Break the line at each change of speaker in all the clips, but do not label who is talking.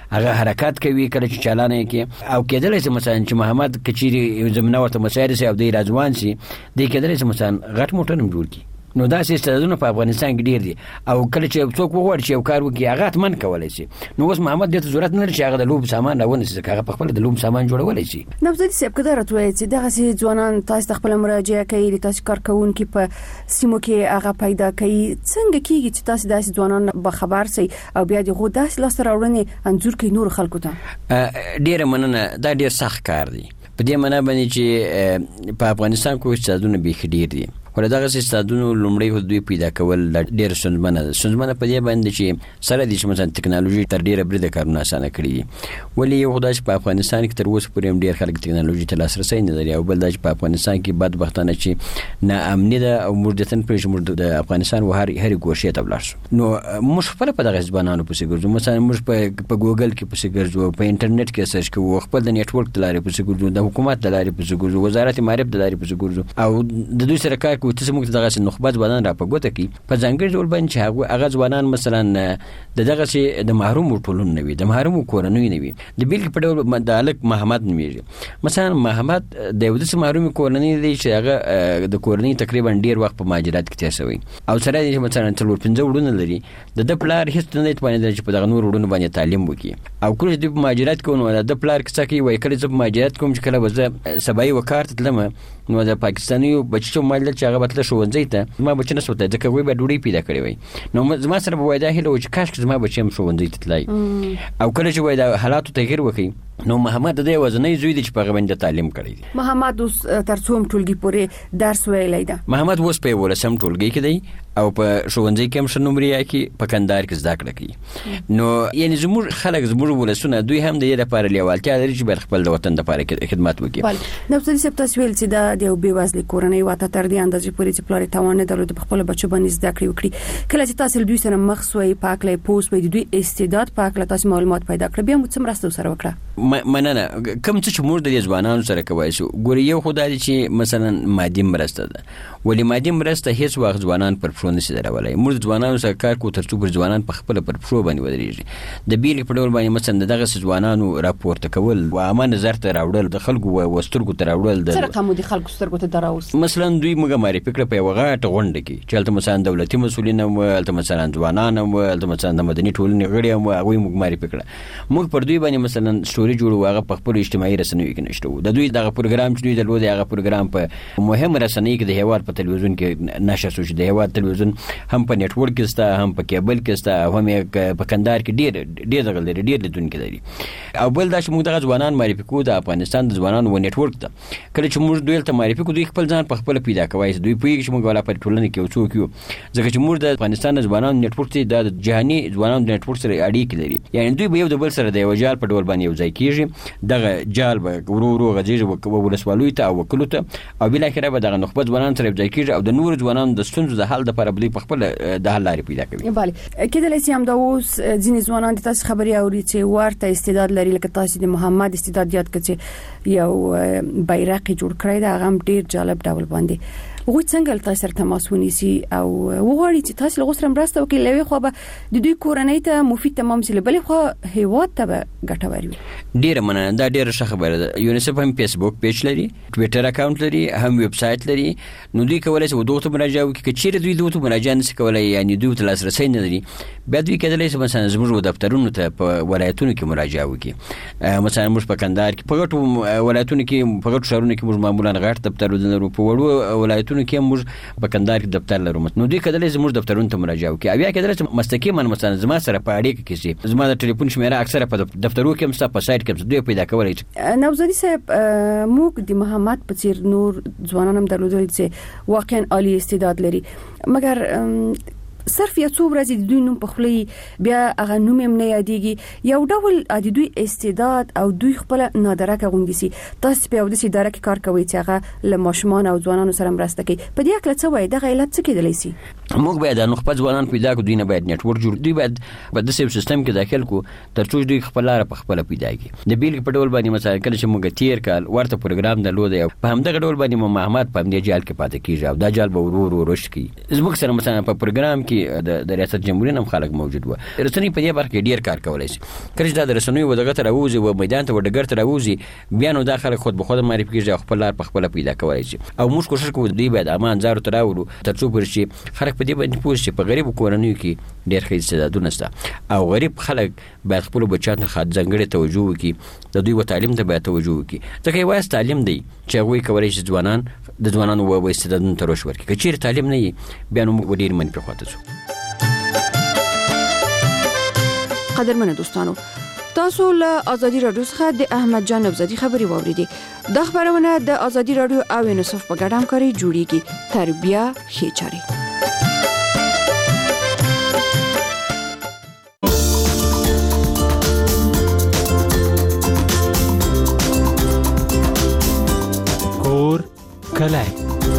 هغه حرکت کوي کله چې چالانه کې او کېدل چې مثلا چې محمد کچيري زمينه ورته مسایل سي او د راځوان سي د کېدل چې مثلا غټ موټر هم جوړ کی نو دا سیستمونه په افغانستان کې ډیر دي او کله چې څوک وغواړي چې یو کار وکړي هغه من کولای شي نو اوس محمد دې ته ضرورت نه لري چې هغه د لوب سامان راونه شي هغه په خپل د لوب سامان جوړولای شي.
نوزادي صاحب کده راتوي چې دغه سي ځوانان تاسو خپل مراجعه کوي تاسو کارکونکو په سیمو کې هغه پیدا کوي څنګه کیږي چې تاسو داسې ځوانان به خبر سي او بیا دغه داسې لاس راوړنې انځور کوي نور خلکو ته
ډیر مننه دا ډیر سخت کار دی په دې معنی باندې چې په افغانستان کې استادونه به خډیر دي ولدغه استادونو لومړی دوی پیدا کول ډیر سنمنه په دې باندې چې سره د مثلا ټکنالوژي تر ډیره برده کارونه اسانه کړي ولی یو خدای په افغانستان کې تر اوسه پورې ډیر خلک ټکنالوژي ته لاسرسي نه لري او بل د په افغانستان کې بدبختانه چې نه امنیت او مردتن پرې د افغانستان و هر ګوشه ته بلارسو نو موږ خپل په دغه ځوانانو پسې ګرځو مثلا موږ په ګوګل کې پسې ګرځو په انټرنیټ کې سرچ کوو خپل د نتورک د لارې پسې ګرځو د حکومت د لارې پسې ګرځو وزارت معرفت د لارې پسې ګرځو او د دوی سره کار کوو چې موږ دغه نخبه ځوانان را په ګوته کې په ځانګړي ډول باندې هغه ځوانان مثلا دغه د محروم ټولون نه وي د محروم کورنۍ نه وي د بیل په ډول د الک محمد نومېږي مثلا محمد د یو د محروم کورنۍ دی چې هغه د کورنۍ تقریبا ډیر وخت په ماجرات کې تیر شوی او سره د مثلا 4-5 وړونه لري د پلار هیڅ نه توانیدل چې په دغه نور وړونه باندې تعلیم وکړي او کله چې د ماجرات کوي د پلار کیسه کوي وای کله چې ماجرات کوم چې کله وزه سبای وکارت تلم نو د پاکستانیو بچو مال چې هغه بتل شوونځي ته ما بچنه سوته ځکه وای به ډوډۍ پیدا کړی وای نو زما سره وای دا هله چې کاش زما بچم شوونځي ته تلای او کله چې وای دا حالات تغیر وکړي نو محمد د وزنۍ زوی د چې په غوښنه تعلیم کړی دی
محمد اوس ترڅوم ټولګي پورې درس ویلای دا
محمد اوس په ولسم ټولګي کې دی او په شوونځي کې هم شنومریا کې په کندهار کې زده کړه کوي نو یعنی زموږ خلک زموږ ولسونه دوی هم د یې لپاره لیوالتیا لري چې بر خپل د وطن لپاره خدمت وکړي
نو څه چې تاسو ویل چې د یو بیوازل کورنۍ واته تر دې اندازې پورې چې پلار توان نه درلود په خپل بچو باندې زده کړې وکړي کله چې تاسو دوی سره مخ سوې پاکلې پوس وې دوی استعداد پاکله تاسو معلومات پیدا کړ بیا موږ څومره سره وکړه
مننه کوم څه چې موږ د ځوانانو سره کوي شو ګوري یو خدای چې مثلا مادي مرسته ده ولی مادي مرسته هیڅ وخت ځوانان پر پښو نه درولای موږ ځوانانو سره کار کوو ترڅو پر ځوانان په خپل پر پښو باندې ودرېږي د بیل په ډول باندې مثلا دغه ځوانانو راپورته کول او عامه نظر ته راوړل د خلکو وسترګو ته راوړل
د سره کوم د خلکو سترګو ته دراوس
مثلا دوی موږ معرفي کړ په وغاټه غونډه کې چې البته مثلا دولتي مسؤلین او البته مثلا ځوانان او البته مثلا د مدني ټولنې غړي او هغه موږ معرفي کړ موږ پر دوی باندې مثلا ستوري جوړو هغه په خپل اجتماعي رسنیو کې نشته د دوی دغه پروګرام چې دوی د لوی هغه پروګرام په مهم رسنۍ کې د هیواد په تلویزیون کې نشر شو چې د هیواد تلویزیون هم په نتورک کې ستا هم په کیبل کې ستا هم په کندهار کې ډیر دغه لري ډیر لیدونکو لري او بل دا چې موږ دغه ځوانان معرفي کوو د افغانستان د ځوانانو و نتورک ته کله چې موږ دوی ته معرفي کوو دوی خپل ځان په خپل پیدا کوي دوی پوهیږي چې موږ ولا په ټولنه کې وڅوک یو ځکه چې موږ د افغانستان ځوانانو نتورک ته د جهاني ځوانانو د نتورک سره اړیکې لري یعنی دوی به یو د بل سره د یو جال په ډول باندې یو ځای کیږي دغه جال به ورو غځيږي ولسوالۍ ته او وکلو ته او بل اخره به دغه نخبه ځوانان سره ځای کیږي او د نور ځوانانو د ستونزو د حل لپاره بلی په خپل د حل لارې پیدا کوي
bale کېدلای شي هم دا اوس ځینې ځوانان د تاسو خبري اوري چې ورته استعداد لري لکه تاسو د محمد استعداد یاد کړئ یو بیرغ جوړ کړی دا هم ډیر جالب ډول باندې وګورئ څنګه تاسو سره تماس ونیسي او وګورئ چې تاسو له غوښتنه مرسته وکړئ لوي خو به د دوی کورنۍ ته مفید تمام سي بلې خو هیواد ته ګټور وي
ډیر مننه دا ډیر ښه خبره ده یونیسف هم فیسبوک پیج لري ټوئیټر اکاونټ لري هم ویب سټ لري نو دوی کولای شي دوی ته مراجعه وکړي چې دوی دوی ته مراجعه نشي کولای یعنی دوی ته لاسرسي نه لري بیا دوی کېدلای شي مثلا زموږ دفترونو ته په ولایتونو کې مراجعه وکړي مثلا موږ په کندهار کې په غټو ولایتونو کې په غټو شهرونو کې موږ معمولا غټ دفتر لرو په وړو ولایتونو کې موږ په کندهار کې دفتر لرو نو دوی کېدلای شي زموږ دفترونو ته مراجعه وکړي او یا کېدلای شي مستقیما مثلا زما سره په اړیکه کې شي زما د ټلیفون شمیره اکثره په دفترو کې هم په سایت کې دوی پیدا کولای شي
نوزادي صاحب موږ د محمد په څیر نور ځوانان هم درلودل چې واقعا عالی استعداد لري مګر صرف یو څو ورځې د دوی نوم په خپل بیا هغه نوم هم نه یادېږي یو ډول د دوی استعداد او دوی خپل نادرکه غونډي سي تاسو په دې اداره کې کار کوي چې هغه له ماشومان او ځوانانو سره مرسته کوي په دې اړه څه وایي د علت څه کېدلی سي
موږ باید د نخبه ځوانان پیدا کړو دوی نه باید نتورک جوړ دوی باید په داسې سیستم کې داخل کو ترڅو دوی خپل لار په خپل پیدا کړي د بیل په ډول باندې مثلا کله چې موږ تیر کال ورته پروګرام درلود په همدغه ډول باندې محمد په دې جال کې پاتې کیږي او دا جال به ورو ورو رشد کوي زموږ سره مثلا په پروګرام کې چې د ریاست جمهوریت هم خلک موجود و. رسنۍ په دې برخه ډیر کار کولای شي. کله چې د رسنۍ و دغه تر اوزي و میدان ته و ډګر تر اوزي بیا نو د خلک خود به خود معرفي کیږي خپل لار په خپل پیدا کولای شي. او موږ کوشش کوو دوی باید امان زارو ته راوړو ترڅو پر شي خلک په دې باندې پوه شي په غریب کورنیو کې ډیر ښه استعدادونه شته او غریب خلک باید خپل بچیانو ته ځانګړې توجه وکړي د دوی و تعلیم ته باید توجه وکړي ځکه یوازې تعلیم دی چې هغوی کولی شي ځوانانو و استعدادونو ته رشد ورکړي. که چیرې تعلیم نه وي بیا نو موږ ډېر منفي خواته ځو.
قدرمنو دوستانو تاسو له ازادي رادیو څخه د احمد جان ابزادي خبري واوریدي. د خبرونه د ازادي رادیو او یونیسف په ګډه همکاري جوړیږي. تربیه ښه چاري.
کور کلای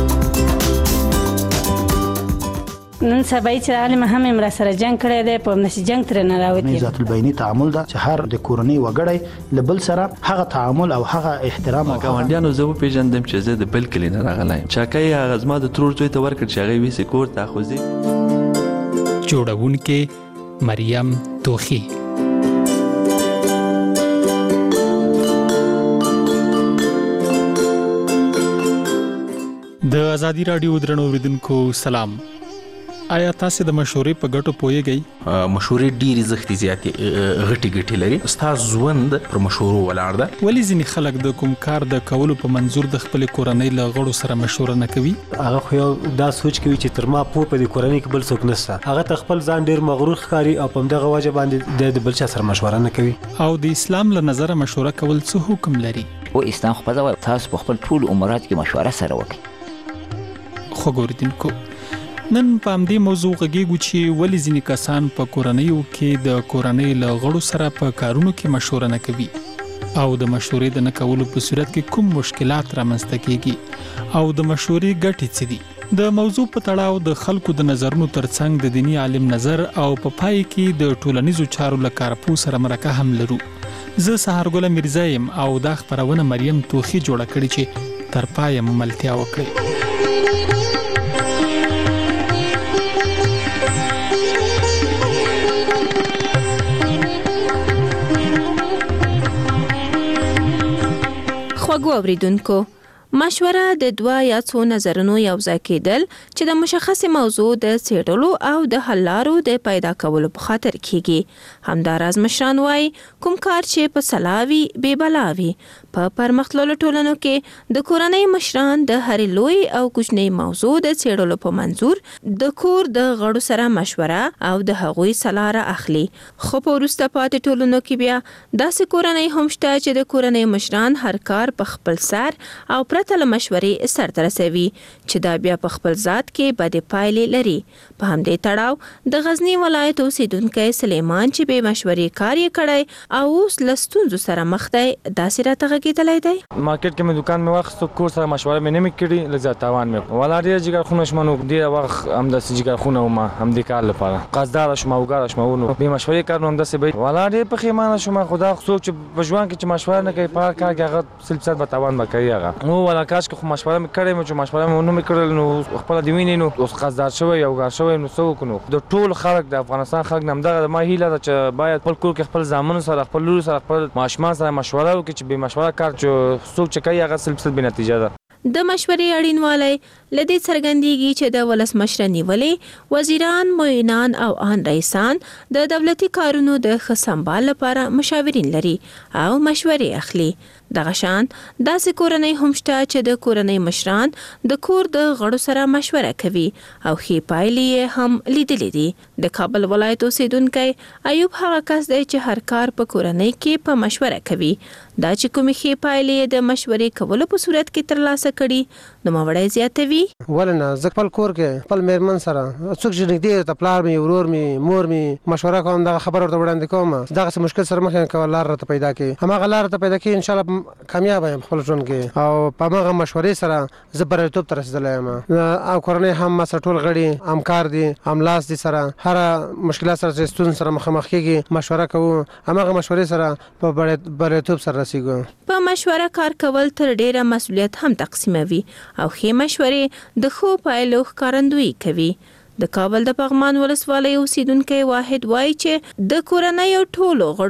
نن سبا چې عالم هم امر سره جنگ کړی دی په نشي جنگ تر نه راوتی.
ذات البینی تعامل دا چې هر د کورنۍ وګړي لبل سره هغه تعامل او هغه احترام او
ګاونډیانو زه پیژندم چې زه د بل کلی نه راغلایم. چاکای هغه زما د ترور زوی ته ورکړ چې هغه ویسې کور ته خوځي.
جوړونکې مریم توخی. د ازادي رادیو درنو اوریدونکو سلام. آیا تاسو د مشورې په ګټو پوهیږئ؟
مشورې ډېری زختي زیاتې غټي لري. استاد ژوند پر مشورو ولاړ ده.
ولی ځینې خلک د کوم کار د کولو په منظور د خپل کورنۍ له غړو سره مشوره نه کوي؟
هغه خو یو دا سوچ کوي چې تر ما په دې کورنۍ کې بل څوک نشته. هغه ته خپل ځان ډیر مغرور ښکاري او په دغه وجه باندې د بل چا سره مشوره نه کوي.
او د اسلام له نظره مشوره کول څه حکم لري؟
او اسلام خو دا تاسو په خپل ټول عمرات کې مشوره سره وکړئ.
خو ګوردونکو نن په همدې موضوع غږیږو چې ولې ځینې کسان په کورنیو کې د کورنۍ له غړو سره په کارونو کې مشوره نه کوي او د مشورې د نه کولو په صورت کې کوم مشکلات رامنځته کیږي او د مشورې ګټې څه دي. د موضوع په تړاو د خلکو د نظرونو ترڅنګ د دینی عالم نظر او په پای کې د ټولنیزو چارو له کارپو سره مرکه هم لرو. زه سهارګل میرزا یم او دا خبرونه مریم توخی جوړه کړې چې تر پایه ملتیا وکړي.
خواږه اوریدونکو مشوره د دوه یا څو نظرونو یو ځای کېدل چې د مشخصې موضوع د څېړلو او د حل لارو د پیدا کولو په خاطر کیږي. همداراز مشران وایي کوم کار چې په صلاح وي بې بلا وي. په پرمختللو ټولنو کې د کورنۍ مشران د هرې لوی او کوچنۍ موضوع د څېړلو په منظور د کور د غړو سره مشوره او د هغوی صلاح را اخلي. خو په وروسته پاتې ټولنو کې بیا داسې کورنۍ هم شته چې د کورنۍ مشران هر کار په خپل سر او پرته له مشورې سرته رسوي چې دا بیا په خپل ذات کې بدې پایلې لري. په همدې تړاو د غزنی ولایت اوسیدونکی سلیمان چې به مشورې کار یې کړی او اوس له ستونزو سره مخ دی داسې راته غږېدلی دی.
مارکیټ کې مې دکان مې واخیستو کور سره مشوره مې نه مې کړې له زیات تاوان مې ولا ډېر جګرخونه شوم. نو ډېره وخت همداسې جګرخونه وم همدې کار لپاره قصداره شوم اوګاره شوم. نو بې مشورې کار نو همداسې به ولا ډېر پښیمانه شوم. خو دا څوک چې په ژوند کې چې مشوره نه کوي په هر کار کې هغه سل فیصد به تاوان به کوي. هغه نو ولا کاش که خو مشوره مې کړې مې چې مشوره مې ونه مې کړل نو خپله دې وینې نو اوس قصدار شوی او ګار شوی نو څه وکړو. د ټول خلک د افغانستان خلک نه همدغه ما هیله ده چې باید خپل کور کې خپل زامنو سره خپل لورو سره خپل ماشومان سره مشوره وکړي چې بې مشوره کار چې څوک چې کوي هغه سل فیصد بې نتیجه ده.
د مشورې اړینوالی له دې څرګندېږي چې د ولسمشر نیولې وزیران، معینان او ان رئیسان د دولتي کارونو د ښه سمبال لپاره مشاورین لري او مشورې اخلي. دغه شان داسې کورنۍ هم شته چې د کورنۍ مشران د کور د غړو سره مشوره کوي او ښې پایلې یې هم لیدلې دي. د کابل ولایت اوسیدونکی ایوب هغه کس دی چې هر کار په کورنۍ کې په مشوره کوي. دا چې کومې ښې پایلې د مشورې کولو په صورت کې ترلاسه کړي نو موړی زیاتوي.
ولنه زه خپل کور کې خپل میرمن سره څوک چې نږدې ته پلار مې ورور مې مور مې مشوره کوم دغه خبر ورته وړاندې کوم دغه څه مشکل سره مخ نه کوم لار راته پیدا کړي هماغه لار راته پیدا کړي ان شاء الله کامیاب یم خپل ژوند کې او په هغه مشورې سره زه بریالیتوب ته رسېدلی یم او کورنۍ هم ما سره ټول غړي همکار دي هملاس دي سره هر مشکلات سره چې ستونزې سره مخامخ کېږي مشوره کوو هماغه مشورې سره په بریالیتوب سره رسېږو.
په مشوره کار کول تر ډیره مسؤلیت هم تقسیموي او ښې مشورې د ښو پایلو ښکارندویي کوي. د کابل د پغمان ولسوالۍ اوسیدونکو واحد وایي چې د کورنۍ ټولو